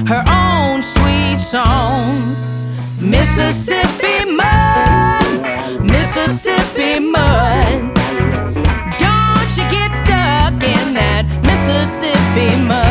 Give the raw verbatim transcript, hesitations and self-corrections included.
her own sweet song. Mississippi mud, Mississippi mud. Don't you get stuck in that Mississippi mud.